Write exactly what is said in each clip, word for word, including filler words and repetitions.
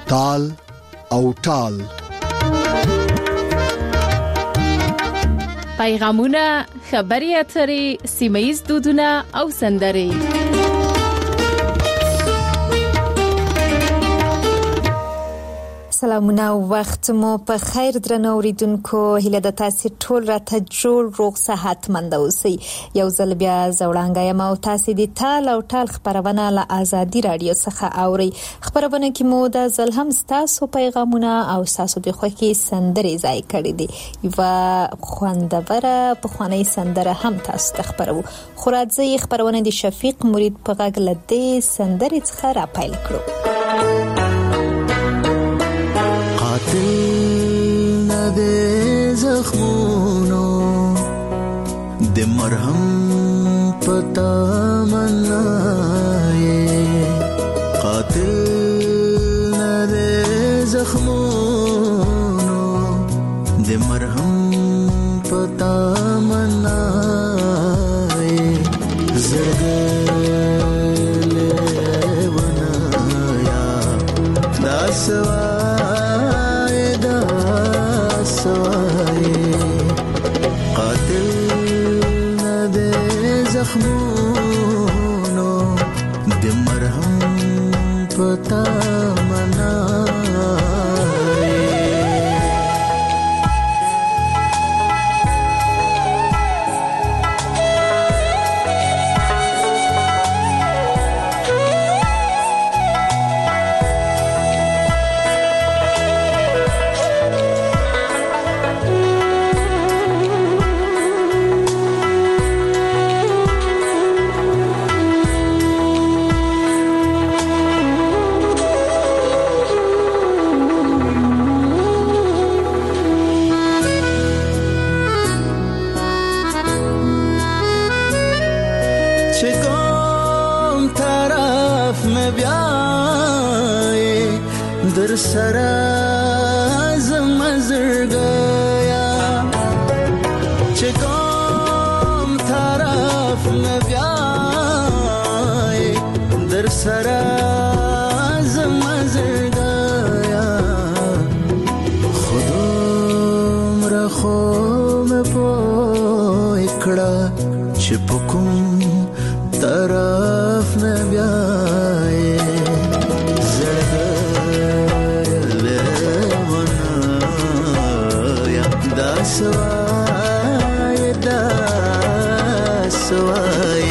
تال او ټال. پیغامونه، خبري اترې، سیمه‌ییز دودونه او سندرې. سلامونه، وخت مو په خیر درنو اوریدونکو. هیله د تاسو ټول راته جوړ روغ صحت مند اوسئ. یو ځل بیا زوړانګه یم او تاسو د تال او ټال خبرونه له آزادي رادیو څخه اورئ. خبرونه کې مو د ځل هم تاسو پیغامونه او تاسو د خوښي سندرې ځای کړې دي. یو خوندوره په خواني سندره هم تاسو ته خبرو. خو راځي خبرونه د شفیق مرید په غږ لدې سندرې څخه را پیل کړو. قاتل نه دې زخمونو د مرهم پتا منای، قاتل نه دې زخمونو د مرهم پتا منای، زړګل ونایا داسوا زخمونو د مرهم پتا سرا زمزرگیا، چه کام طرف نبیای در سرا زمزرگیا، خودم را خوم پای کڑا چه پکم طرف نبیای، سوای دا سوای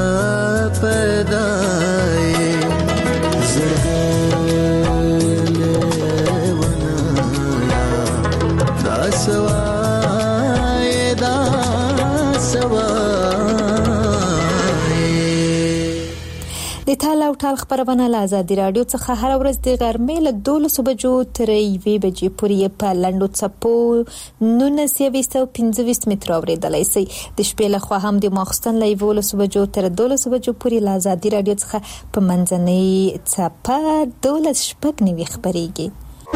پیدای زرگل د تال او ټال خبرونه له آزادي رادیو څخه هر ورځ د غرمې له دولس بجو تر یوې بجې پورې په لنډو څپو نولس یویشت او پنځه ویشت متر اورېدلای شئ. د شپې له خوا هم د ماخستن له یولس بجو تر دولس بجو پورې له آزادي رادیو څخه په منځنۍ څپه دولس شپږ نوي خبرېږي.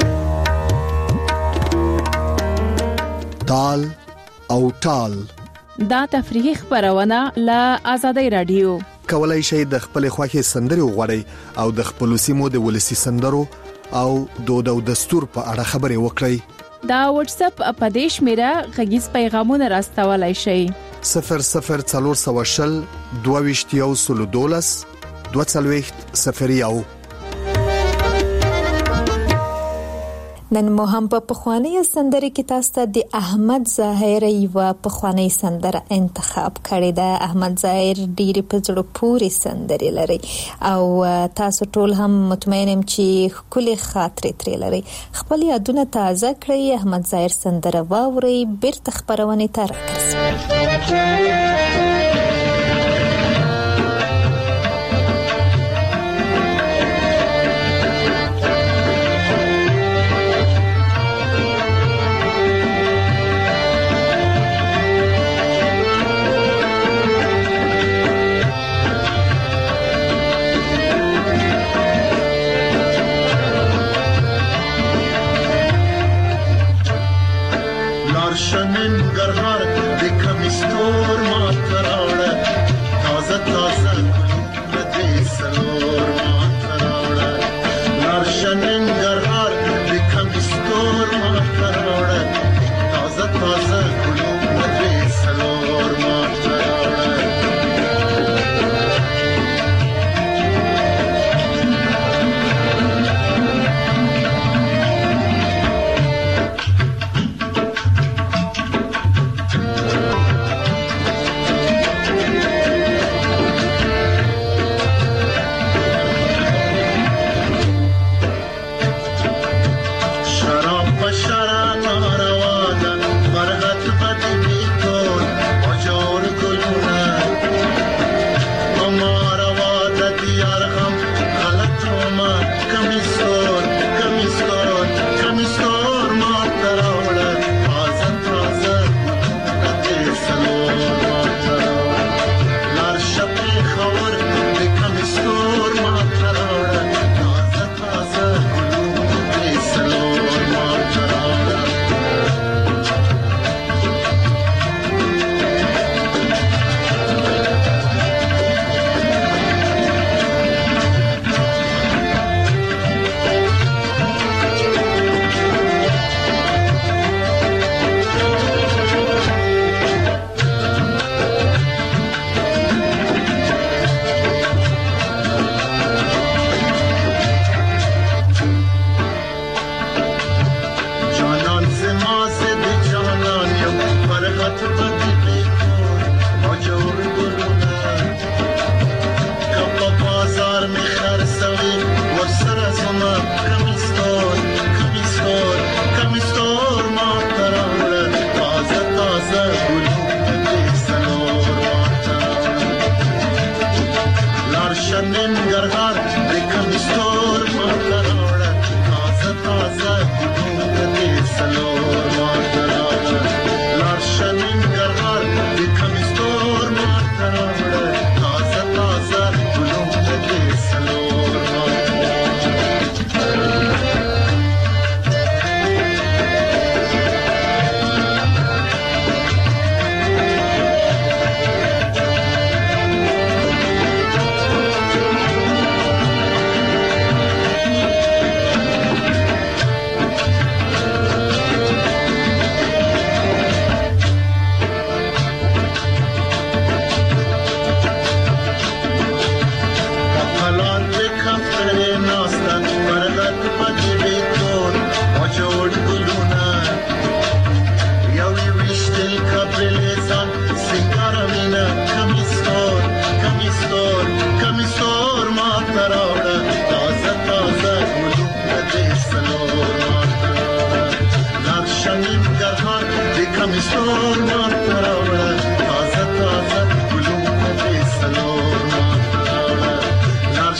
تال او ټال دا تفریحي خبرونه له آزادي رادیو. کولای شئ د خپل خوښي سندري وغوړئ او د خپل سیمو د ولسی سندرو او دود او دستور په اړه خبرې وکړئ. دا واتس اپ اپدیش میرا غږیز پیغامونه راستولای شئ. صفر صفر څلور سوه شل دوه ویشت یو سل دولس دوه څلوېښت صفر یو. نن مو هم په پخوانی سندره کې تاسو ته د احمد ظاهر یو پخوانی سندره انتخاب کړې ده. احمد ظاهر ډېر په زړه پورې سندره لري او تاسو ټول هم مطمئن يم چې کله خاطرې ترې لري. خپل یادونه تازه کړئ. احمد ظاهر سندره واورئ. بیرته خبرونه تر راځي. شنن گرهار دکم استور ما تراوڑا تازه تازه گلون دی سلور ما تراوڑا نار شنن گرهار دکم استور ما تراوڑا تازه تازه گلون دی سلور ما تراوڑا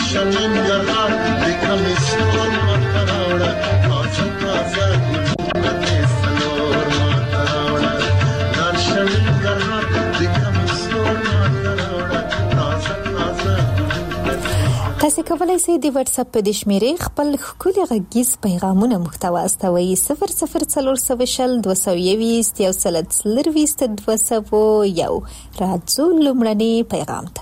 ننګرهار د کمیسور ماته راوړه تازه تازه ګلونه دې څلور ماته راوړه لاړ شه ننګرهار د کمیسور ماته راوړه تازه تازه ګلونه دې. تاسو کولی شئ د واتس اپ په شمیرې خپل ښکلي غږیز پیغامونه موږ ته واستوئ صفر صفر څلور سوه شل دوه سوه یویشت یو سل څلرویشت دوه سوه یو. راځو لومړني پیغام ته.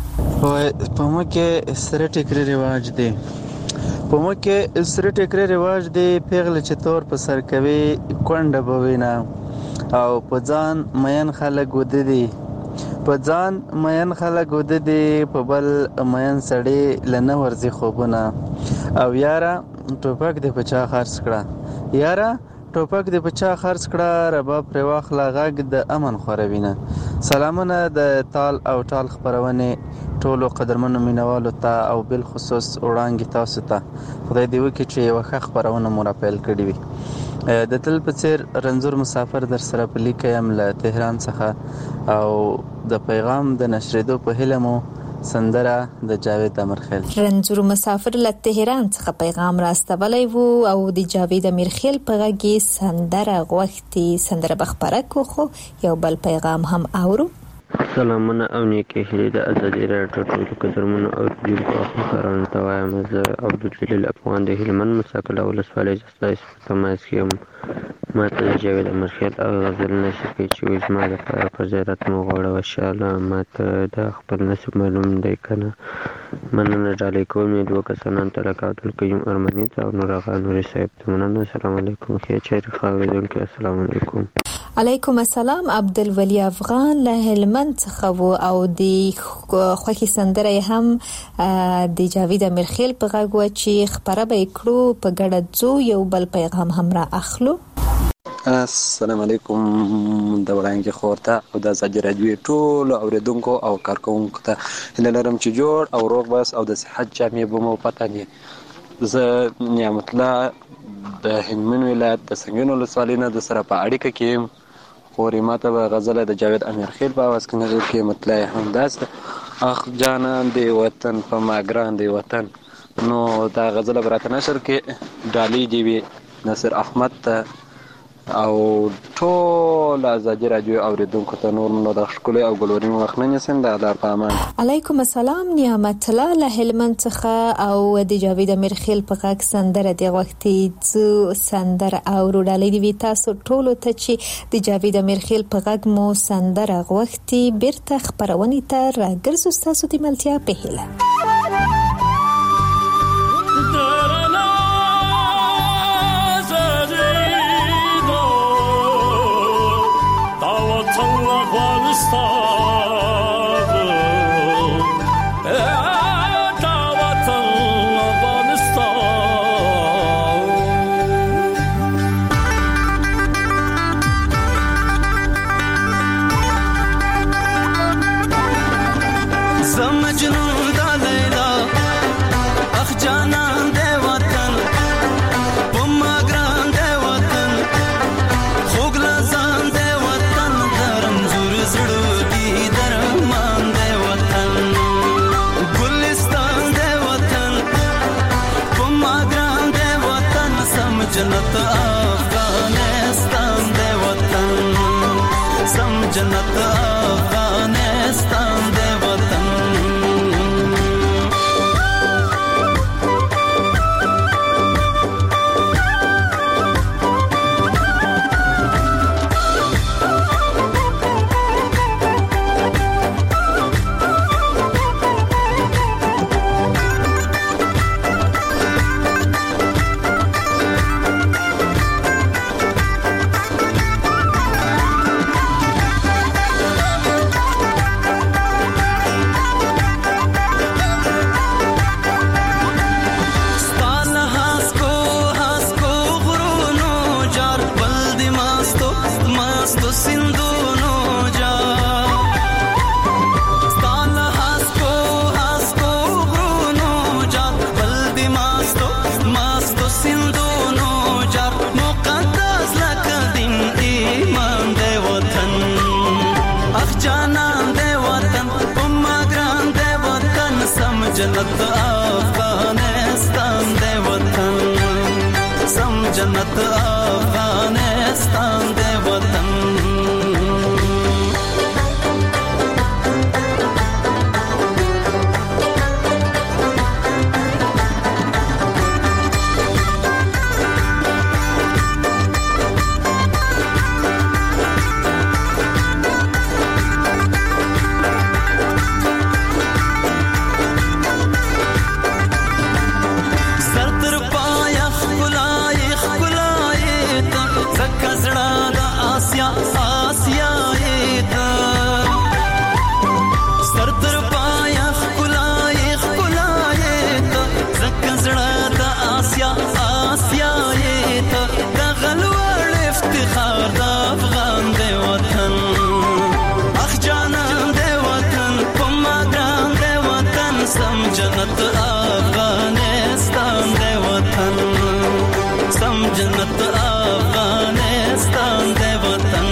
په مو کې سره ټیکري رواج دی په مو کې سره ټیکري رواج دی پیغله چې تور په سر کوي کونډه بوینا او په ځان مین خلک ود دي په ځان مین خلک ود دي په بل مین سړی لنه ورزي خوبونه او یاره ټوپک دې په چا خرڅ کړه یاره ټوپک دې په چا خرڅ کړه رباب پر واخله غږ د امن خوروینه. سلامونه د تال او ټال خبرونه ټولو قدرمنو مینوالو ته او بل خصوص وړاندې تاسو ته خدای دې وکړي چې یو ښه خبرونه مو راپیل کړي وي. د تل په څیر رنځور مسافر در سره په لیک یم له تهران څخه او د پیغام د نشریدو په هیله مو سندره د جاوید امرخیل. رنځور مسافر له تهران څخه پیغام راستولی وو او د جاوید امرخیل په غږ کې سندره غوښتي سندره بخبره کو خو یو بل پیغام هم اورو. سلامونه او نیکی هیلې د ازادي راډیو ټولو قدرمنو اوریدونکو او همکارانو ته وایم. زه عبدالجلیل افغان د هلمند مساکله ولسوالۍ ستاسو په تماس کې یم. ما ته د جاوید امرخیل او غزل نشر کوي چې وایي زما دپاره پر زیارت مو غواړه وشاله ما ته د خپل نصیب معلوم دی که نه. مننه ډالۍ کوم یې دوه کسانان ته لکه عبدالقیوم ارمني ته او نور آغا نوري صاحب ته مننه. السلام علیکم. ښې چارې ښه اورېدونکي السلام علیکم. علیکم السلام. عبدالولی افغان له هلمند څخه وو او د خوښي سندره هم د جاوید امرخیل په غږ وه چې خپره به یې کړو په ګډه ځو. یو بل پیغام هم را اخلو. السلام علیکم د وړاندې خور ته او د ازادي راډیو ټولو اوریدونکو او کارکونکو ته هیله لرم چې جوړ او روغ بس او د صحت جامې به مو پته وي. زه نعمت الله د هلمند ولایت د سنګین ولسوالۍ نه د سره په اړیکه کې یم. خورې ما ته به غزله د جاوید امرخیل په اواز کې نظر کې مطلع همداسې اخ جانان دی وطن په ما ګران دی وطن. نو دا غزله به راته نشر کې ډالۍ دې وي نصر احمد ته او ټول ازادي راډیو اوریدونکو ته نور نو د ښکلي او ګلورین وخت نه نیسم. د الله په امان. علیکم السلام. نعمت الله له هلمند څخه او د جاوید امرخیل په غږ سندره دی غوښتي ځو سندره اورو. ډالۍ دې وي تاسو ټولو ته چې د جاوید امرخیل په غږ مو سندره غوښتي. بیرته خپرونې ته راګرځو ستاسو د ملتیا په هیله. جنت افغانستان دی وطن سم جنت افغانستان دی وطن. جنت افغانستان دی وطن سم جنت افغانستان دی وطن جنت افغانستان دی وطن سم جنت افغانستان دی وطن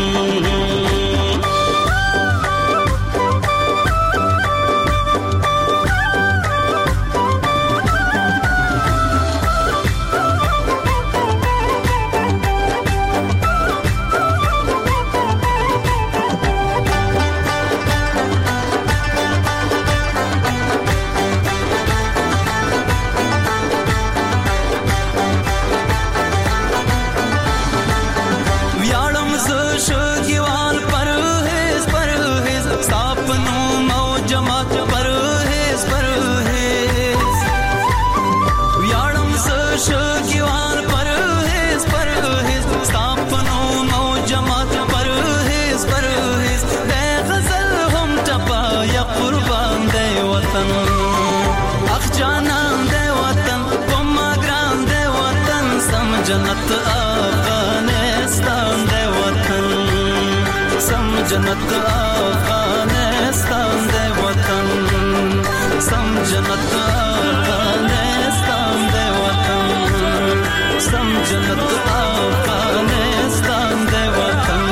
جنت افغانستان دی وطن سم جنت افغانستان دی وطن سم جنت افغانستان دی وطن سم جنت افغانستان دی وطن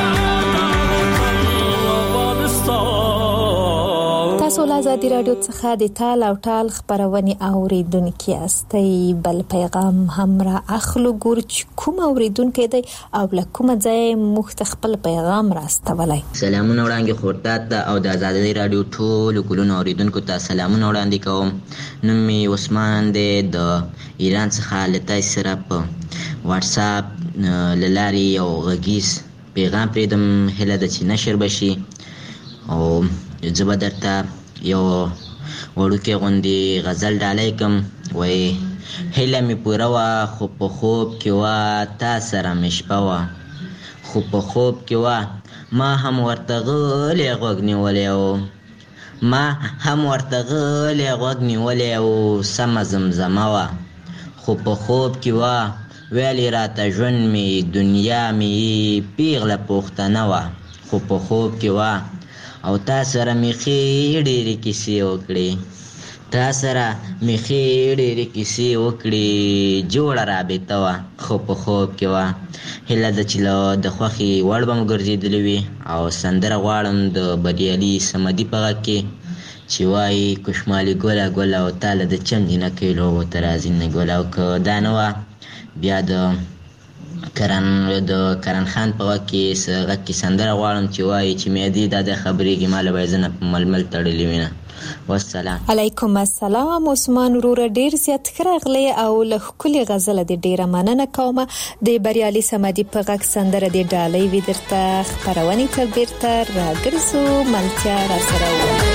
تاسو له آزادي رادیو څخه د تال او ټال خبرونه اوریدونکو یاستئ بل پیغام هم را اخلو ګور کوم اوریدونکو دی او له کوم ځای مختخپل پیغام راستولای سلامونه وړاندې خورتات او د آزادي رادیو ټول کولونو اوریدونکو ته سلامونه وړاندې کوم نوم می عثمان دی د ایران څخه لته سره په واتس اپ للاري او غږیز پیغام پریدم هله د چې نشر بشي او زبا درته یو وړوکی غوندې غزل ډالۍ کوم وایي هیله مې پوره وه خو په خوب کې وه تا سره مې شپه وه خو په خوب کې وه ما هم ورته غلی غوږ نیولی و ما هم ورته غلی غوږ نیولی و سمه زمزمه وه خو په خوب کې وه ویلې راته ژوند مې دنیا مې پیغله پوښتنه وه خو په خوب کې وه او تا سره مې ښې ډېرې کیسې وکړې تا سره مې ښې ډېرې کیسې وکړې جوړه رابطه وه خو په خوب کې وه هیله ده چې له د خوښې وړ به مو ګرځېدلې وي او سندره غواړم د بریالي صمدي په غږ کې چې وایي کشمالي ګله ګله او تا له د چم جینکۍ لوبو ته راځي نه ګله او که دا نه وه بیا د کرن د کرن خان په غږ کې څه غږ کې سندره غواړم چې وایي چې معدې دا د خبرېږي ما له به یې زه نه په ململ تړلې وینه والسلام علیکم السلام عثمان وروره ډیر زیات ښه راغلی او له ښکلې غزله دې ډیره مننه کوم د بریالي صمدي په غږ سندره دې ډالۍ وي درته خپرونې ته بیرته راګرځو ملتیا راسره ووایه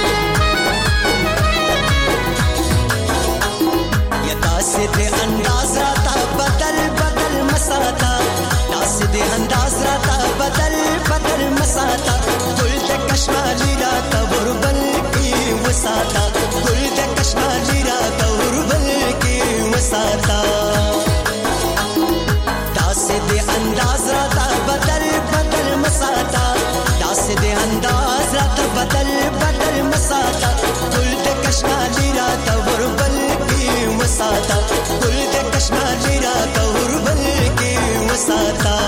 داسې دې انداز راته بدل بدل مساته داسې دې انداز راته بدل بدل مساته ګل د کشمالي راته وربل کې وساته ګل د کشمالي راته وربل کې وساته داسې دې انداز راته بدل بدل مساته داسې دې انداز راته بدل بدل مساته ګل د کشمالي راته وربل وساتا ګل د کشمالي راته وربل کې وساتا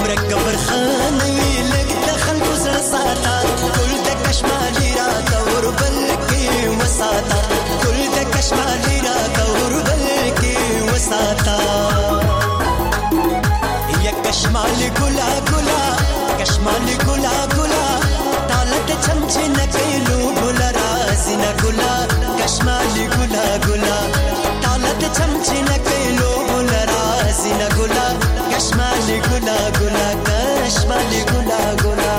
ورک برخانوي لګ د خلکو زړه ساته ګل د کشمالي را دور بل کې وساته ګل د کشمالي را دور بل کې وساته یا کشمالي ګلا ګلا کشمالي ګلا ګلا طالت چمچه نکلو ګل رازنا ګلا کشمالي ګلا ګلا طالت چمچه نکلو ګل رازنا ګلا کشمالي ګلا ګلا کشمالي ګلا ګلا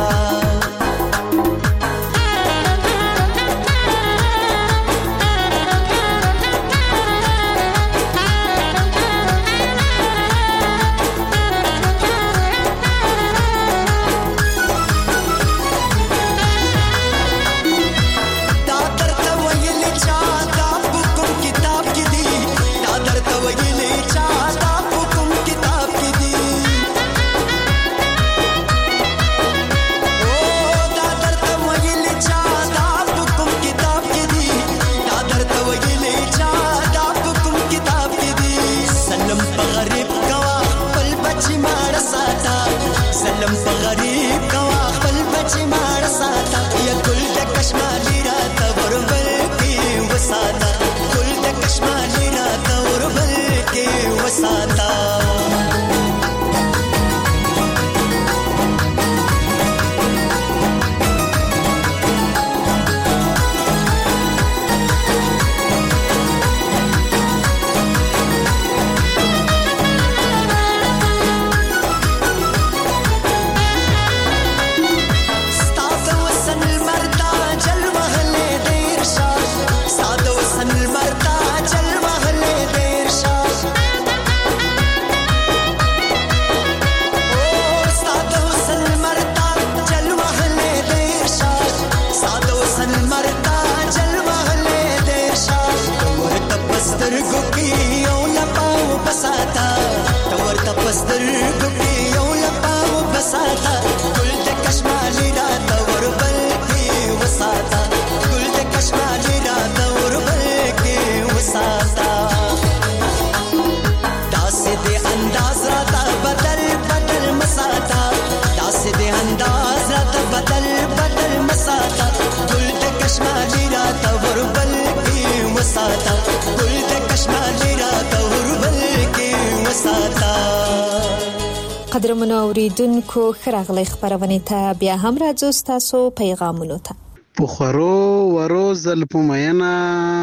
قدرمنو اوریدونکو خراغلی خبرونه ته بیا هم راځو تاسو پیغامونو ته په خورو ورو زلپمینه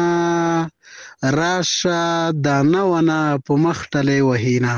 راشه دانه ونه په مختلې وهینا.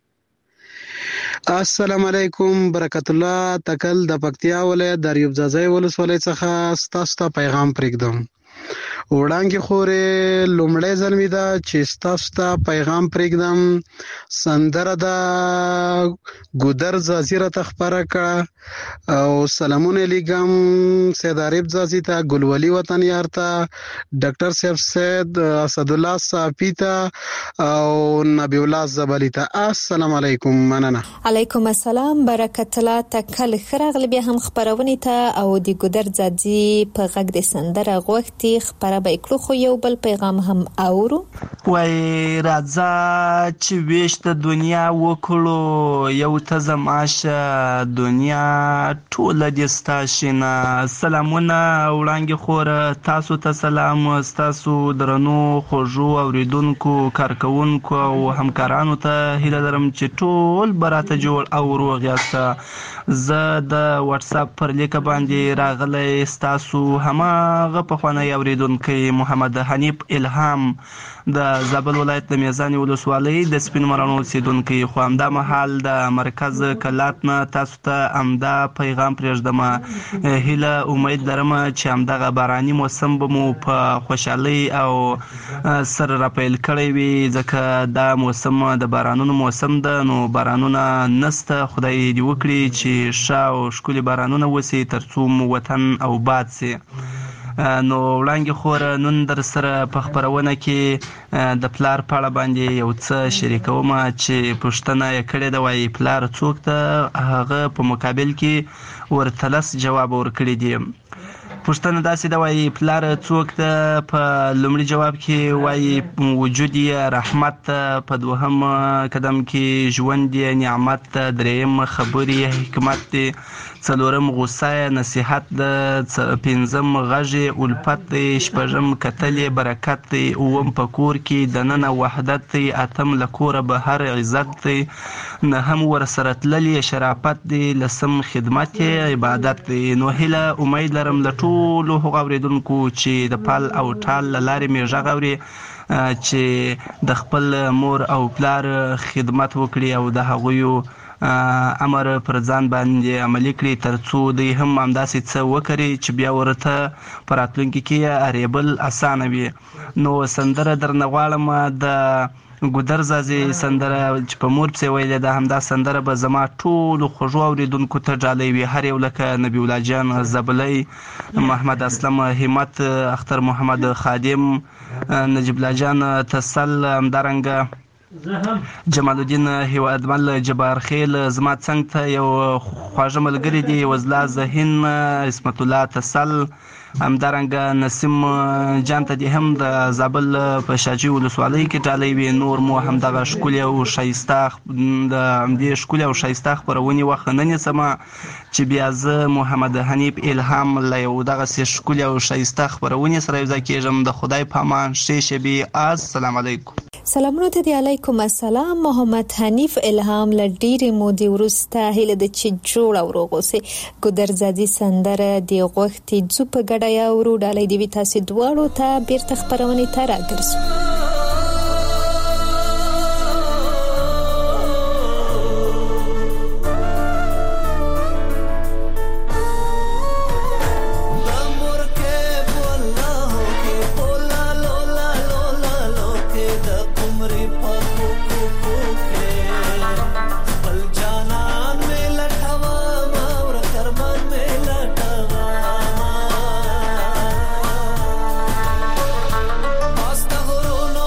السلام علیکم برکت الله تکل د پکتیا ولایت د ریوب ځای ولسوالۍ څخه تاسو ته پیغام پرېږدم. وړاندې خورې لومړی ځل مې ده چې تاسو ته پیغام پرېږدم. سندره د ګودر ځاځي راته خپره کړه او سلامونه لیږم سید عارف ځاځي ته، ګلولي وطن یار ته، ډاکټر صاحب سید اسدالله صافي ته او نبی الله زبلی ته. السلام علیکم. مننه. علیکم السلام برکت الله تکل خراغلی بیا هم خبرونه ته او د ګودر ځاځي په غږ د سندره غوښتي خبره به کړو خو یو بل پیغام هم اورو. وای راځه چې ویش د دنیا وکړو یو ته زماشه دنیا ټول دې ستاشنه. سلامونه وړاندې خور تاسو ته سلام، تاسو درنو خوږو اوریدونکو کارکونکو او همکارانو ته هیله لرم چې ټول براته جوړ او روغ یاست. زه د واتس اپ پر لیک باندې راغلی تاسو هماغه پخوانی اوریدونکو محمد حنیف الهام د زابل ولایت د میزان ولسوالۍ د سپین مرانو اوسیدونکو خو همدا مهال د مرکز کلات نه تاسو ته همدا پیغام پرېږدم. هیله امید لرم چې همدغه باراني موسم به مو په خوشحالۍ او سره راپیل کړی وي ځکه دا موسم د بارانونو موسم ده. نو بارانونه نسته، خدای دې وکړي چې ښه او ښکلي بارانونه وسي ترڅو مو وطن او باد سي. نو وړاندې خور نن در سره په خبرونه کې د پلار په اړه باندې یو څه شریکوم چې پوښتنه یې کړې ده، وایي پلار څوک ده؟ هغه په مقابل کې ورته لس جواب ورکړی دی. پوښتنه داسې ده وایي پلار څوک ده؟ په لومړي جواب کې وایي وجود یې رحمت ده، په دوهم قدم کې ژوند یې نعمت ده، دریم خبرې حکمت دی، څلورم غصه نصیحت ده، پنځم غږ الفت دی، شپږم کتل برکت دی، اووم په کور کې دننه وحدت دی، اتم له کوره بهر عزت دی، نهم ورسره تللی شرافت دی، لسم خدمت عبادت دی. نو هیله امید لرم له ټولو هغو اورېدونکو چې د پال او ټال له لارې مې غږ اوري چې د خپل مور او پلار خدمت وکړي او د هغویو امر پر ځان باندې عملي کړي تر څو دوی هم همداسې څه وکړي چې بیا ورته په راتلونکي کې اړېبل اسانه وي. نو سندره درنه غواړم د ګودر زازي سندره چې په مور پسې ویلې ده، همدا سندره به زما ټولو خوږو اورېدونکو ته ډالۍ وي، هر یو لکه نبي الله جان زبلی، محمد اسلم همت، اختر محمد خادم، نجیب الله جان تسل، همدارنګه جمال الدین هیوادمل جبار خیل زما څنګ ته یو خواږه ملګري دي وزلا ذهین اسمت الله تسل، همدارنګه نسیم جان ته دې هم د زابل په شاجي ولسوالۍ کې ډالۍ وي. نور مو همدغه ښکلې او ښایسته د همدې ښکلې او ښایسته خپرونې وخت نه نیسم چې بیا زه محمد حنیف الهام له یو دغسې ښکلې او ښایسته خپرونې سره یوځای کېږم. د خدای په امان، ښې شبې، السلام علیکم. سلامونه ته دی، علیکم السلام. محمد حنیف الهام له ډېرې مودې وروسته هیله ده چې جوړ او روغ اوسې. ګودر زادي سندره دې غوښتې ځو په ګډه یاورو، ډالۍ دې وي تاسې دواړو ته. بیرته خپرونې ته راګرځو. Hasta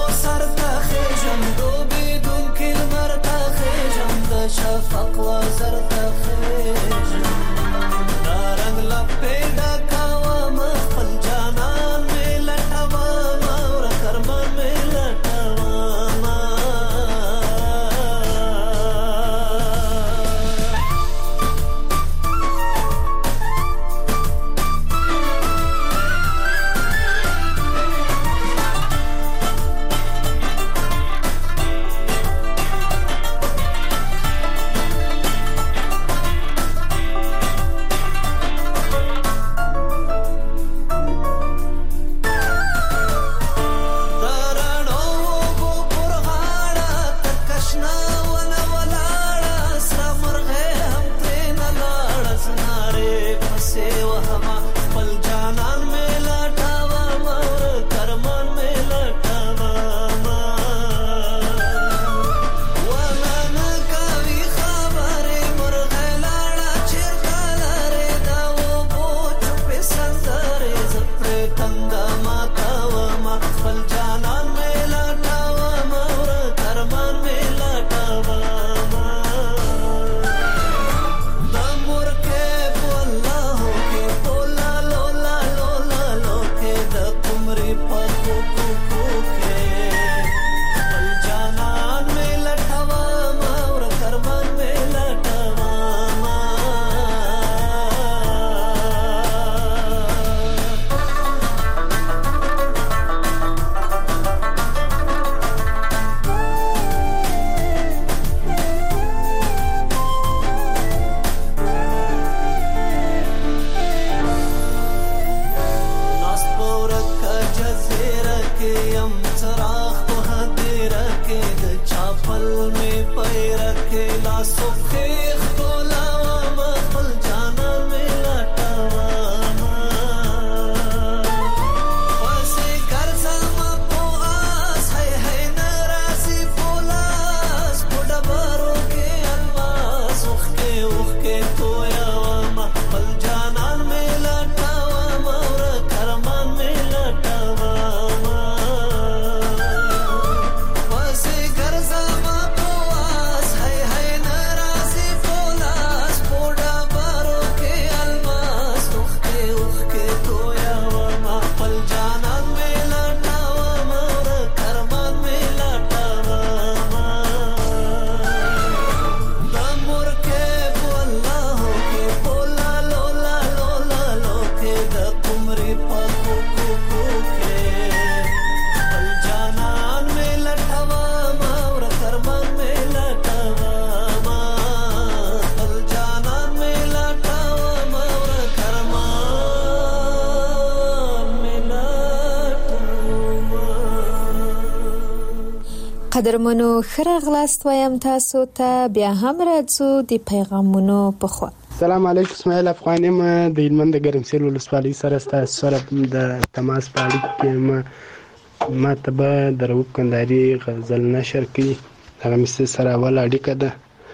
قدرمنو خراغلاست وایم تاسو ته بیا هم راځو د پیغامونو په خوا. سلام علیکم، اسماعیل افغانی ما د هلمند د ګرمسیر ولسوالۍ سره ستاسو سره د تماس په اړیکه کې ما ما ته به د رؤوف کندهاري غزل نشر کړي. هغه مې سره اول اړیکه ده،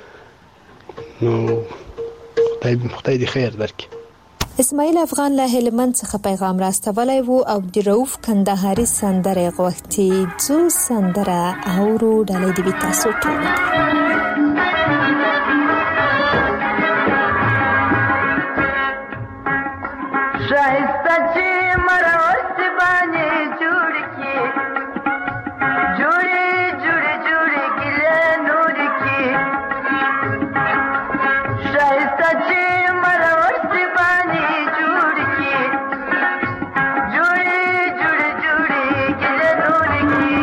نو خدای خدای دې خیر درکړي. اسماعیل افغان له هلمند څخه پیغام راستولی و او د رؤوف کندهاري سندره غوښتي. ځو سندره اورو، ډالۍ دې وي تاسو ټولو. شایسته چې مروست باندې جوړ کی جوړې جوړې جوړې ګلې نور کی شایسته چې مروست باندې جوړ کی جوړې جوړې جوړې ګلې نور کی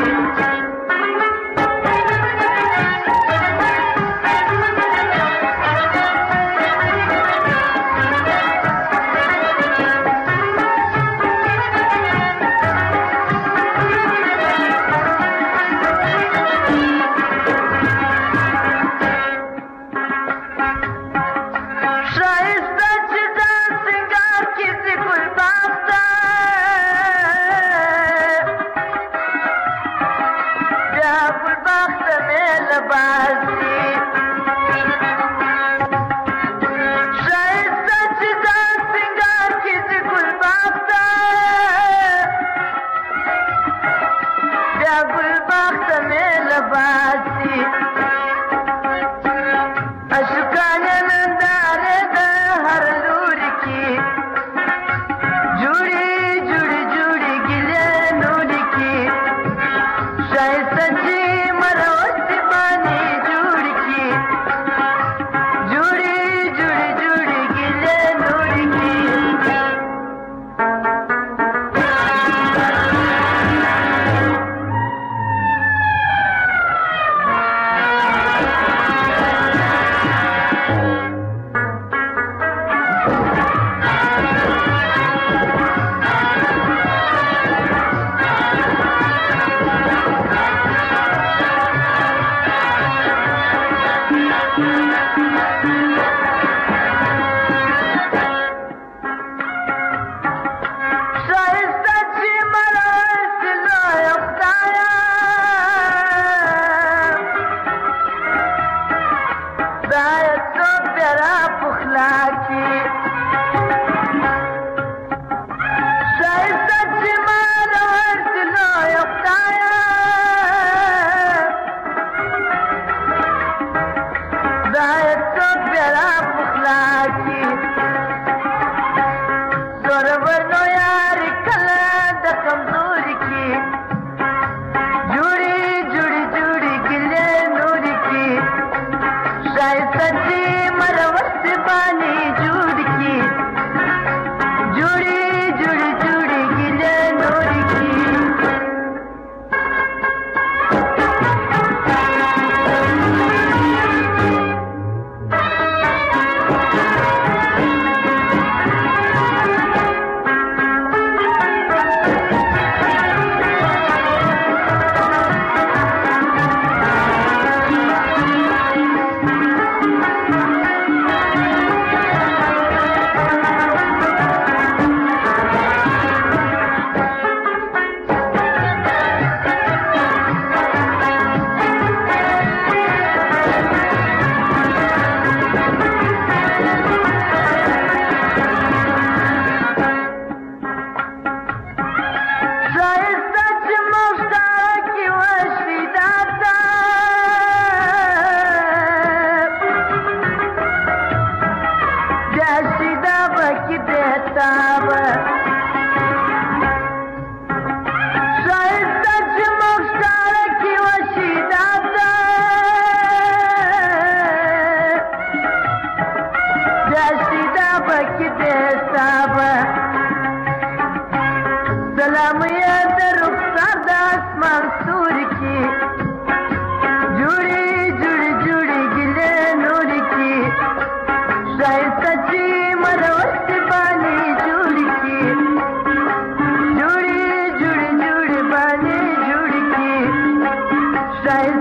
Say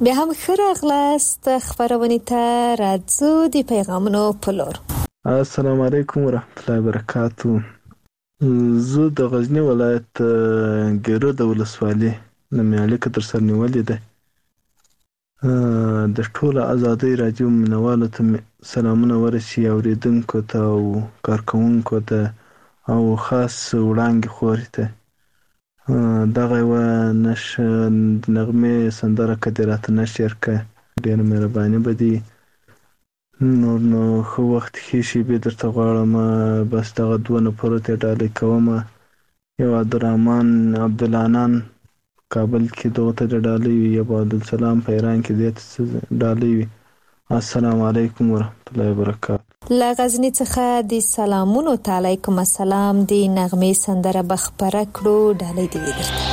بیا هم ښه راغلاست خپرونې ته، راځو د پیغامونو په لور. السلام علیکم ورحمت الله وبرکاتو. زه د غزنی ولایت ګیرو د ولسوالۍ نومې اړیکه تر سر نیولې ده. د ټولو ازادۍ راډیو مینوالو ته سلامونه ورسي، اورېدونکو ته او کارکوونکو ته او خاص وړانګې خورې ته. دغه یوه نشه نغمې سندره که دې راته نشر کړه ډېره مهرباني به دي. نور نو ښه وخت ښې شېبې درته غواړم. بس دغه دوه نفرو ته یې ډالۍ کومه. یو عبدالرحمن عبدالعنان کابل کې دغه ته د ډالۍ وي، یو عبدالسلام په ایران کې دې ته ډالۍ وي. السلام علیکم ورحمت الله وبرکاتو. له غزني څخه د سلامونو ته علیکم السلام د نغمې سندره به خپره کړو، ډالۍ دې وي درته.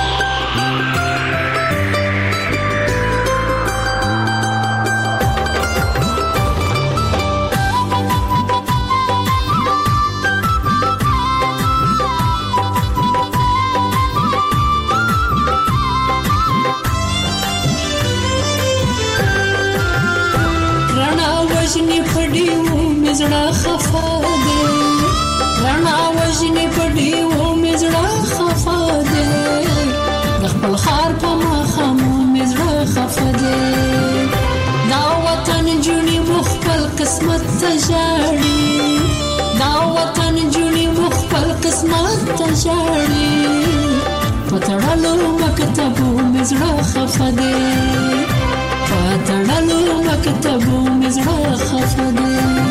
وجنی پډیو مزړه خفا ده، رڼا وجنی پډیو مزړه خفا ده، د خپل خار په مخامو مزړه خفا ده. دا وطن جونی مخبل قسمت ته ژاړي، دا وطن جونی مخبل قسمت ته ژاړي، په تړلو مکتبو مزړه خفا ده، پاتړلو مکتبو مزړه خفا ده.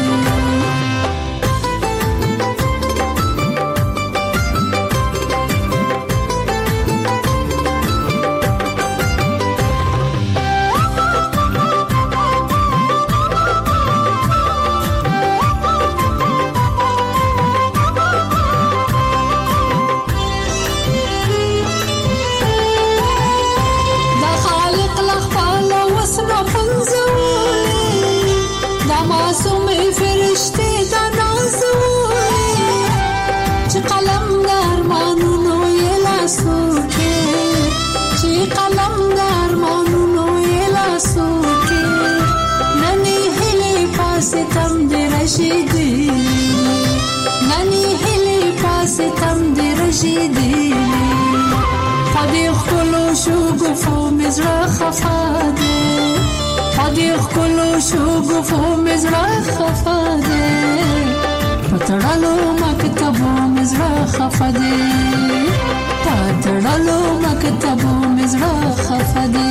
پاتړلو مکتبو مزړه خفا ده، پاتړلو مکتبو مزړه خفا ده.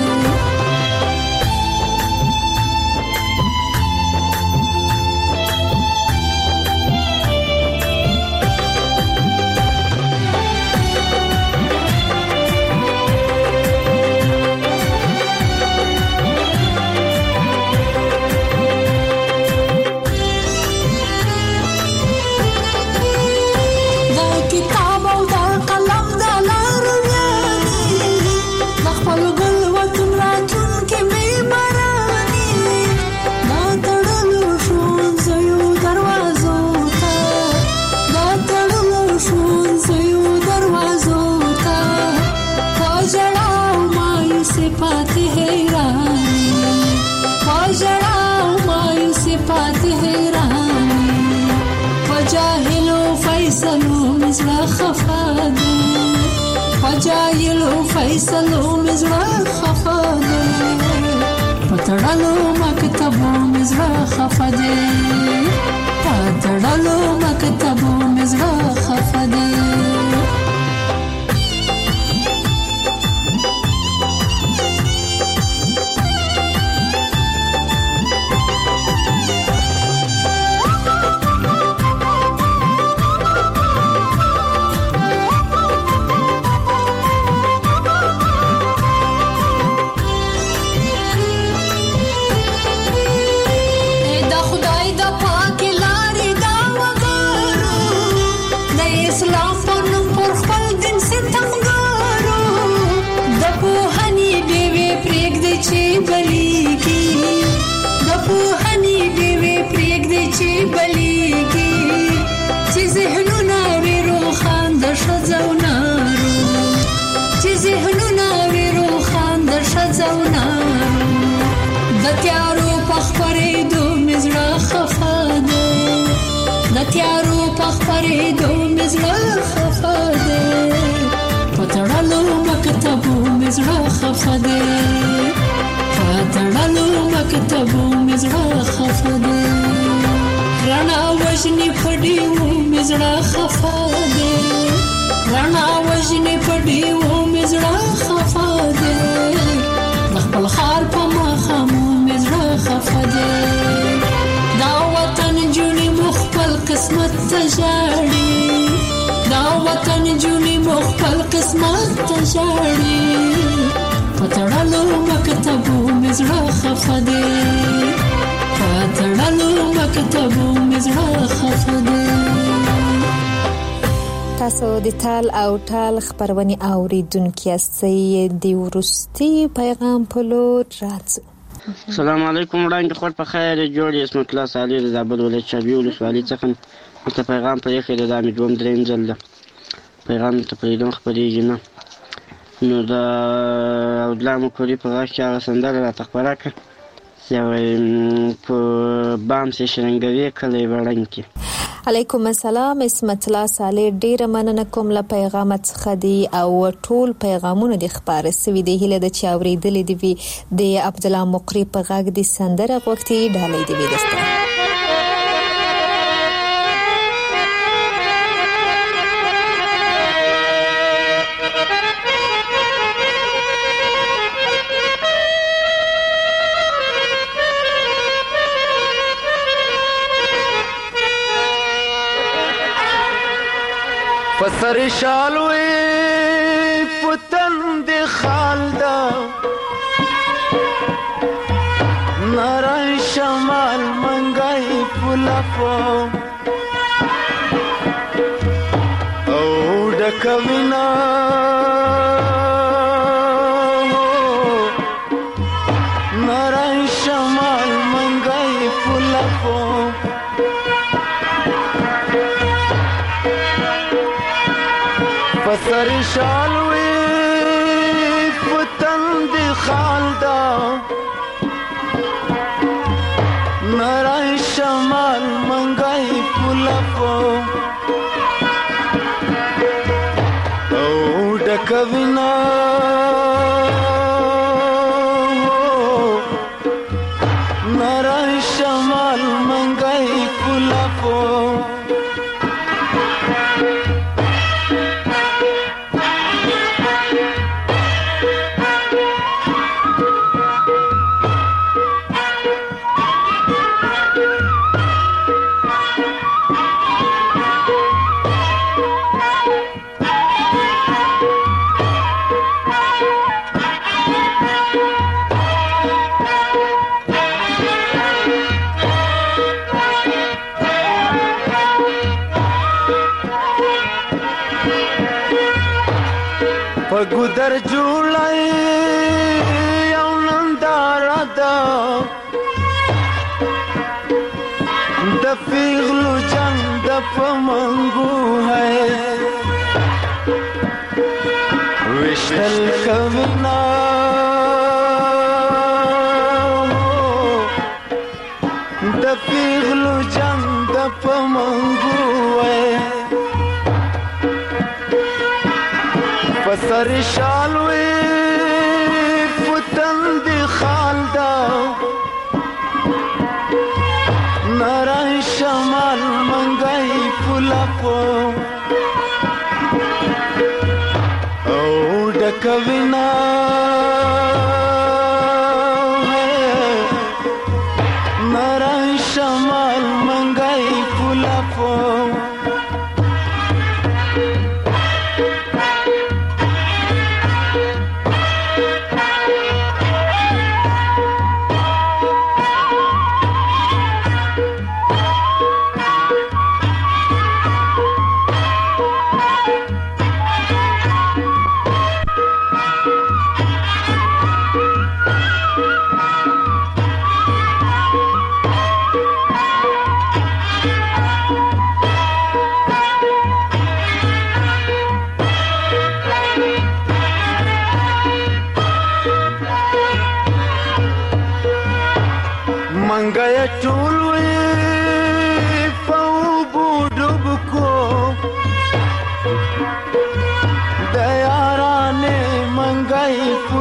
جاهلو فیصلو مزړه خفا ده، پاتړلو مکتبو مزړه خفا ده، پاتړلو مکتبو مزړه خفا ده. ذهنونه ویرو خان د شزونه تیارو په خپرېدو مې زړه خفه دی په تړلو مکتبو مې زړه خفه دی په تړلو مکتبو مې زړه خفه دی رڼا وژنې په ډیوو مې زړه خفه دی رڼا وژنې په ډیوو مې زړه خفه دی د خپل ښار په ماښامو مې زړه خفه دی دا وطن جونې مو خپل قسمت ته ژاړي دا وطن جونې مو خپل قسمت ته ژاړي په تړلو مکتبو مې زړه خفه دی په تړلو مکتبو مې زړه خفه دی. تاسو د تال او ټال خبرونه اوریدونکو یاستئ د ورستي پیغام په لور راځو. السلام علیکم وړاندې خور په خیر جوړ اسم الله صالح د زابل ولایت شابي ولسوالۍ څخه ته پیغام پرې خېده د امید دوم دریم ځل ده پیغام ته پرېږدم خپرېږي نه نو د اودلامو کوري په غاښ کې هغه سندره راته خپره کړه چې وایي په بام سې شرنګوي کلی وړنګ کې. علیکم السلام اسمت الله صالح ډیره مننه کوم له پیغام څخه دی او ټول پیغامونه د خبره سوي دی هله د چا اوریدلې دی د عبد الله مقری په غږ د سندره وختي ډالۍ دی وسته. پسر شالوی پتن دی خالدا نارای شمال منگای پلپو او ڈکوینا نارای شمال منگای پلپو پسر شالوی پتن دی خالدا نرای شمال منگای پلپو او ڈکوینا نرای شمال منگای پلپو پگودر جوړای یو ننداره ده د پیغلو جنگ د پمنګو ہے وشتل کوینا د پیغلو جنگ د پمنګو ہے پسر شالوی پتن دی خالدا نرای شمال منگای پلپو او ڈکوینا نرای شمال منگای پلپو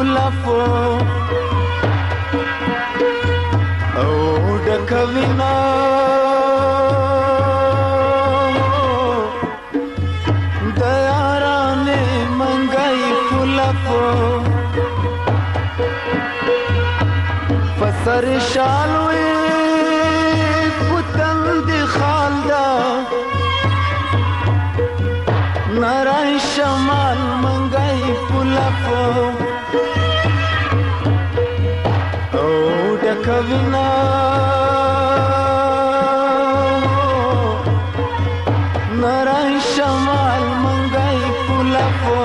پولافو او ډکوینا د یارانې منګای پولافو فسر شالوي پتن دی خالدا نارای شمال منګای پولافو او ډکوینا نارای شمال منګای پولافو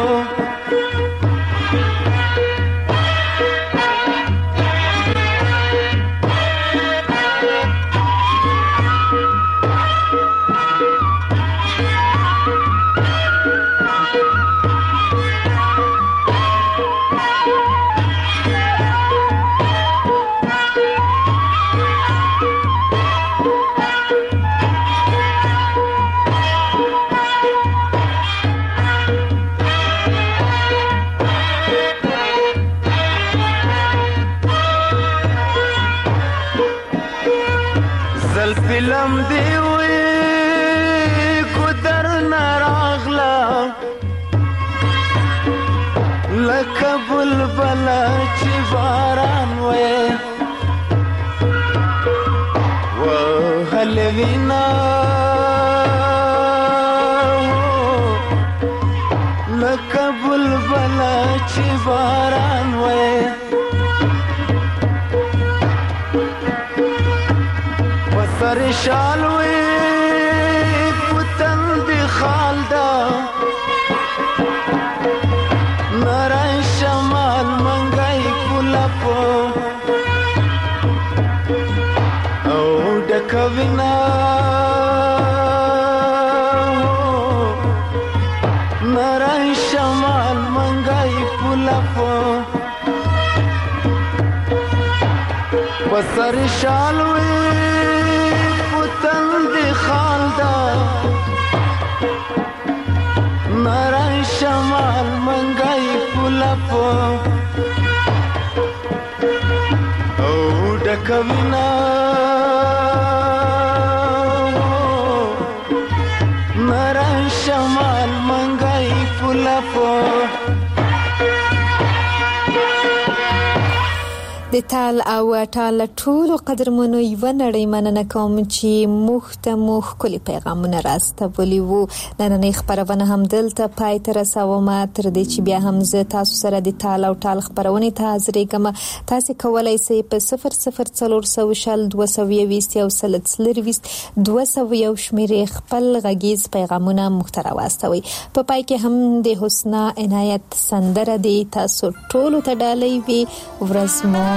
فلم دی وی کو در نراغلا لکه بلبل چې باران وې وهل وینا لکه بلبل چې باران وې سر شالوي پتن دی خالدا نارای شمال منګای پولافو او ډکوینا نارای شمال منګای پولافو سر شالوي پتن دی خالدا نارای شمال منګای پولافو او ډکوینا نارای شمال منګای پولافو د تال او ټال ټولو قدرمنو یو نړۍ مننه کوم چې موږ ته موږ کلی پیغامونه راستولي وو. نننۍ خبرونه هم دلته پای ته رسوم. تر دې چې بیا هم زه تاسو سره د تال او ټال خبرونه ته حاضرېږم. تاسو کولای شئ په صفر صفر څلور سوه شل دوه سوه یوویشت یو سل څلرویشت دوه سوه یو شمېرې خپل غږیز پیغامونه موږ ته راواستوئ. په پای کې هم د حسنا عنایت سندره دی. تاسو ټولو ته ډالۍ وي. ورځ مو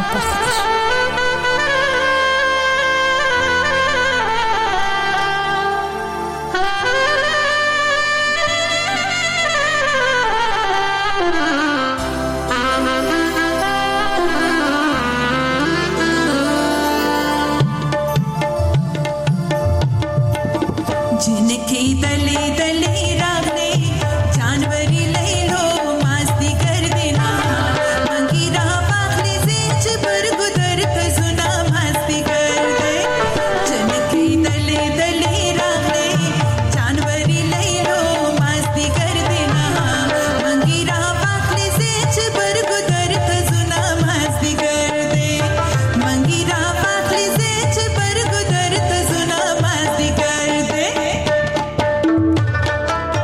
जिनकी दले दले रागने जानवरी ले लो मस्ती कर देना मंगीरा पाखली से चबर गुदर तजुना मस्ती कर दे जिनकी दले दले रागने जानवरी ले लो मस्ती कर देना मंगीरा पाखली से चबर गुदर तजुना मस्ती कर दे मंगीरा पाखली से चबर गुदर तजुना मस्ती कर दे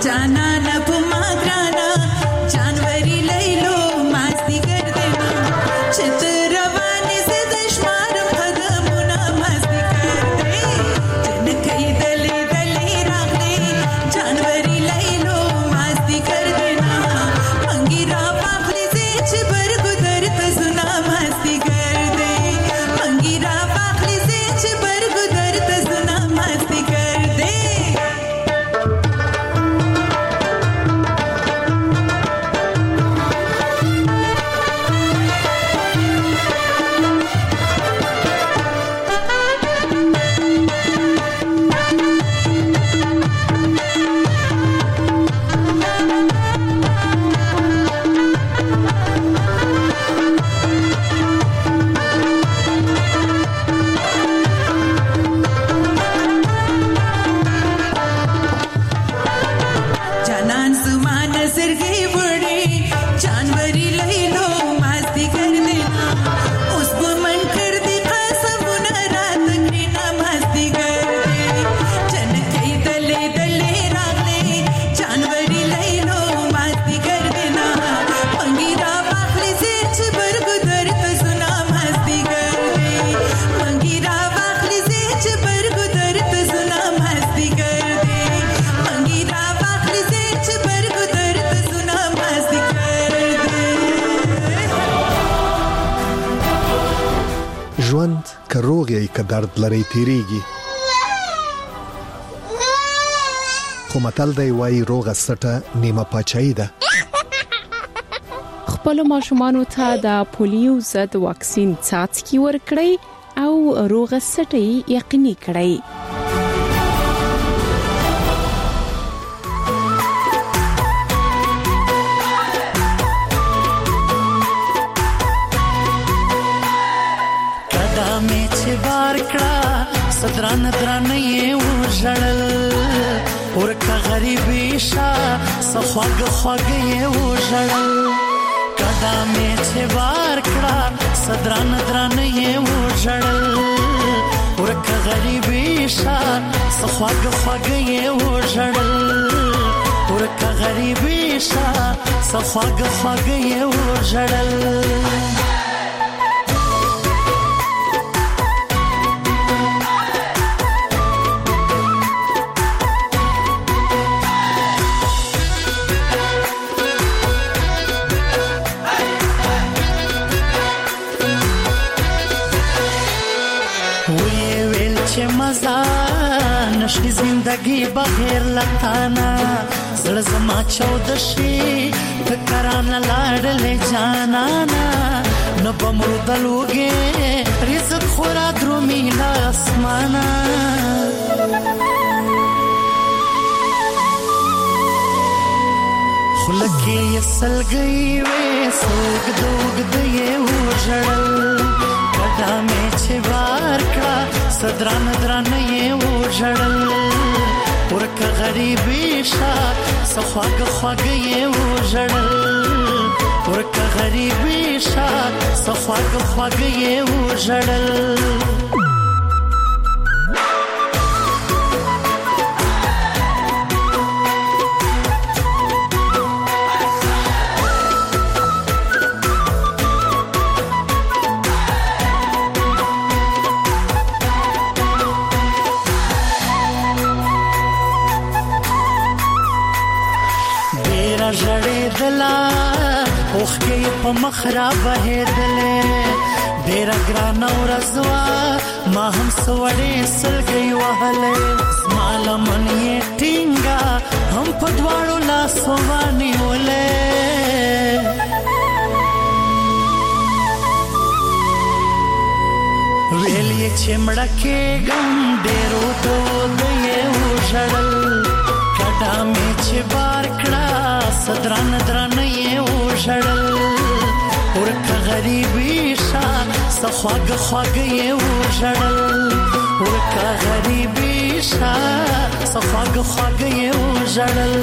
जाना न पुमा ग्राना जानवरी लैलो मास्ती कर देना चित्रवानी से दशमार भगमुना मस्ती कर दे जन कई दले दले रागले जानवरी लैलो मस्ती कर देना मंगीरा पाखली से चिबर गुदर तजुना मस्ती कर दे मंगीरा पाखली से चिबर गुदर तजुना मस्ती कर दे जानन सुमान सिरगे बड़े जानवरी लैलो मस्ती कर देना उसको मन कर दे कसमुना रात ग्रीना मस्ती कर दे जन कई दले दले रागले जानवरी लैलो मस्ती कर देना मंगीरा बाखली से चिबर गुदर तजुना मस्ती कर दे मंगीरा बाखली से चिबर गुदर तजुना मस्ती कर दे मंगीरा बाखली से चिबर गुदर तजुना मस्ती कर दे ژوند که روغ یې که درد لري تیریږي خو متل دی وایي روغه سټه نیمه پاچاهي ده. خپل ماشومانو ته د پولیو ضد واکسین څاڅکي ورکړئ او روغه سټه یقیني کړئ. قدمې چې بار کړه صدران درانه یې وژړل ورکه غریبي شا سخواګ خواګ یې وژړل قدمې چې بار کړه صدران درانه یې وژړل ورکه غریبي شا سخواګ خواګ یې وژړل ورکه غریبي شا سخواګ خواګ یې وژړل. نشي زندگی بغیر لتانا زړه زما چود شي فکران لاړلې جانانا نو بمردلوګي رزق خورا درومي لا اسمانا خلکې سلګي وې سوګ دوګ دې وژړل قدمې چې بار کړه صدران درانه یې وژړل ورکه غریبي شا سخواګ خواګ یې وژړل ورکه غریبي شا سخواګ خواګ یې وژړل. ژړېدلا اوښکې په مخ را بهېدلې ډېره ګرانه ورځ وه ما هم سوړې سلګۍ وهلې زما لمن یې ټینګه هم په دواړو لاسو ونیولې ویل یې چې مړه کېږم ډېرو ډول یې وژړل قدمې چې بار کړه صدران درانه یې وژړل ورکه غریبي شا سخواګ خواګ یې وژړل ورکه غریبي شا سخواګ خواګ یې وژړل.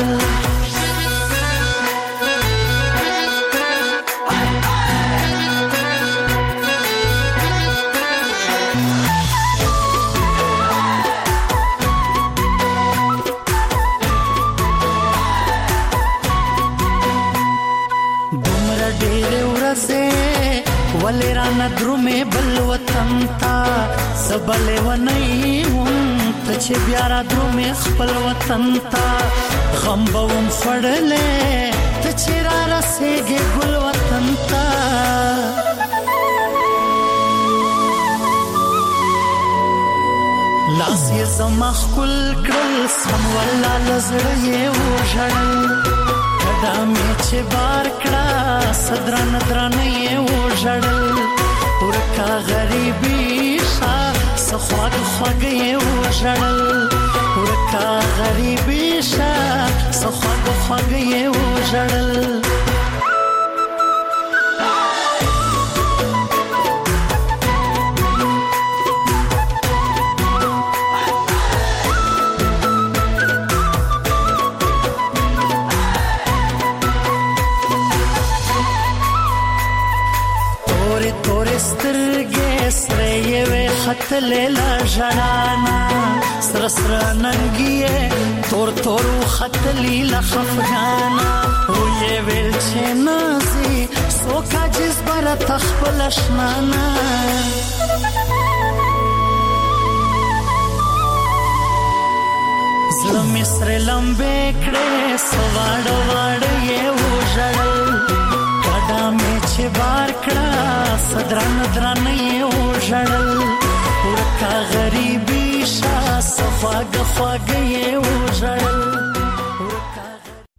ولې رانه درومې بل وطن ته زه بلې ونی وم ته چې بیا را درومې خپل وطن ته غم به وم خوړلی ته چې را رسېږې ګل وطن ته لاس یې زما ښکل کړل سم والله له زړه یې وژړل ډډه مې چې بار کړه څه درانه درانه یې وژړل ورکه غریبي ښه څه خواږه خواږه یې وژړل ورکه غریبي ښه څه خواږه خواږه یې وژړل خطلې لا ژړانا سره سره ننګي تور تور خطلې لا خفغانا وې ویل چې نازي سوکا جس بر تخپل شنانا زړه مې سره لمبې کړې سواړ واړ یې وژړل کډا مې چې بار کړه صدران دران یې وژړل ورکه غریبي ښه څه خواږه خواږه یې